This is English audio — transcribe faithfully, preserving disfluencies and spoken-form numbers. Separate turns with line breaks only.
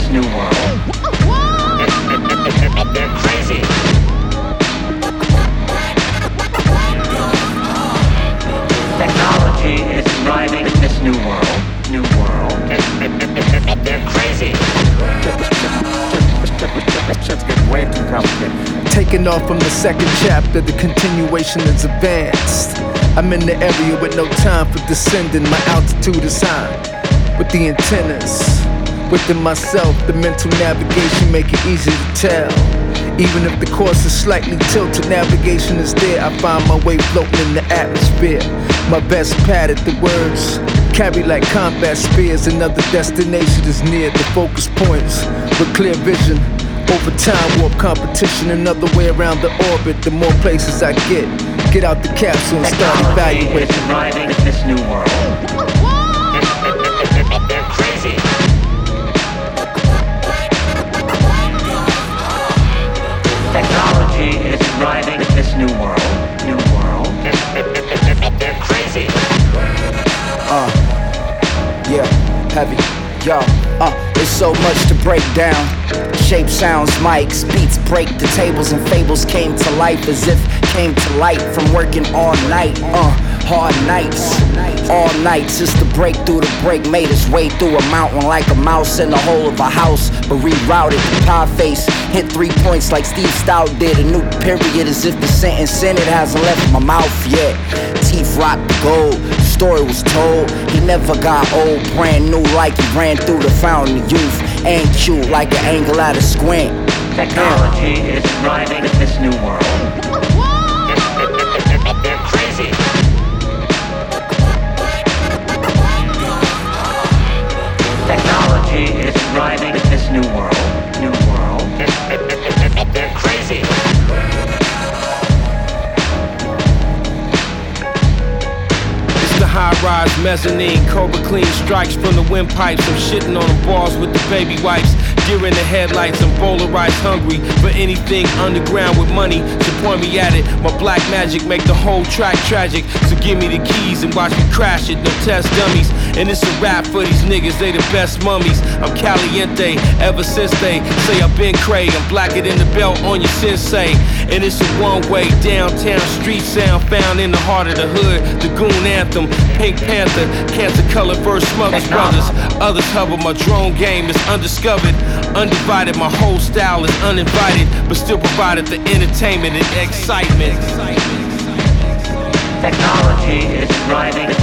this new world. They're crazy. Technology is driving this new world. New world. They're crazy. Shit's getting way too complicated.
Taking off from the second chapter, the continuation is advanced. I'm in the area with no time for descending. My altitude is high with the antennas. Within myself, the mental navigation make it easy to tell. Even if the course is slightly tilted, navigation is there. I find my way floating in the atmosphere. My best padded, the words carry like combat spears. Another destination is near. The focus points with clear vision. Over time, warp competition, another way around the orbit. The more places I get, get out the capsule and start evaluating.
Technology is driving this new world. They're crazy. Technology is driving this new world. New world. They're crazy.
Uh, yeah, heavy, yo, uh, there's so much to break down. Shape, sounds, mics, beats break the tables and fables came to life as if came to light from working all night. Uh, hard nights, all nights just to break through the break. Made its way through a mountain like a mouse in the hole of a house, but rerouted the pie face. Hit three points like Steve Stout did. A new period as if the sentence in it hasn't left my mouth yet. Teeth rock the gold. Story was told. He never got old. Brand new like he ran through the fountain of youth. And cute like an angle out of squint.
Technology is driving this new world. They're crazy. Technology is driving this new world. New world. They're crazy.
It's the high-rise mezzanine, Cobra clean strikes from the windpipes. I'm shitting on the balls with the baby wipes. Deer in the headlights, I'm polarized, hungry for anything underground with money. So point me at it. My black magic make the whole track tragic. So give me the keys and watch me crash it. No test dummies. And it's a rap for these niggas, they the best mummies. I'm caliente ever since they say I've been cray. I'm blacker than the belt on your sensei. And it's a one-way downtown street sound found in the heart of the hood. The goon anthem, Pink Panther, cancer color first Smothers Brothers. Others hover, my drone game is undiscovered. Undivided, my whole style is uninvited, but still provided the entertainment and excitement.
Technology is driving